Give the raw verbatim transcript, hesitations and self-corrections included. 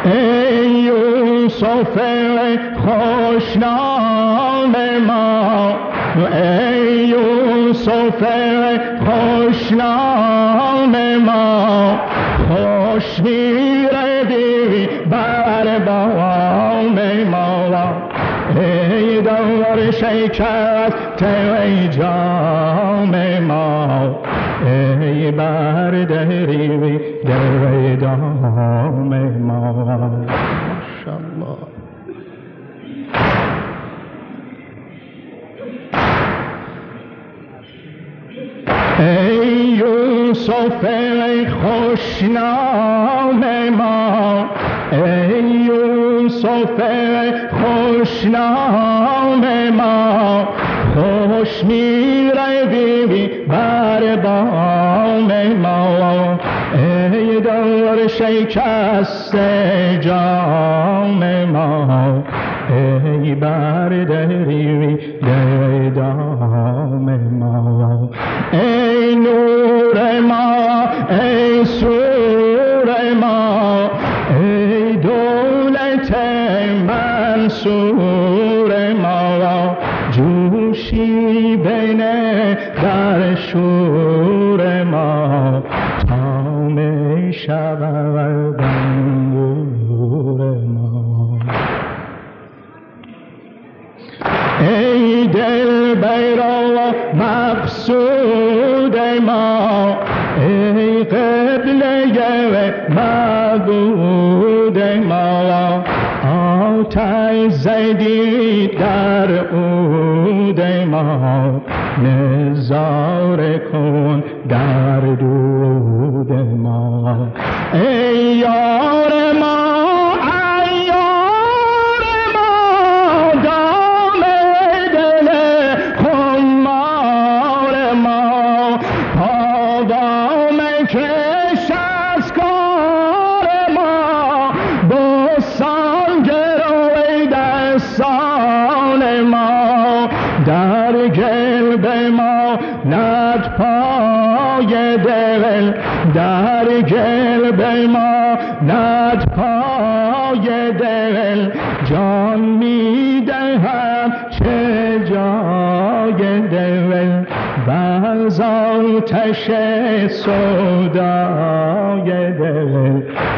ای یوسف خوشنام ما، ای یوسف خوشنام ما، خوش می‌روی بر بام ما. ای دور شکست ای جام ما، ای بردری در دام ما. ماشاءالله. ای یوسف خوشنام ما، ای یوسف خوشنام ما، خوش می‌روی بر بام ما. ای دور شکست جام ما، ای بردری در دام ما. ای نور ما، ای سور ما، ای دولت منصور ما، جوشی بنه در شور ما، تا می شود انگور ما. ای دل بیرا مقصود ما، ای قبله معبود ما، آتش زدی در عود ما، نظاره کن در دود ما. ای یار ما، ای یار ما، دام دل خمار ما، پاوام کش از کار ما، بسان گروی دستان ما، در قلب ما ند پای دل، در قلب ما ند پای دل، جان میدهم چه جای دل، باز آتش سودای دل.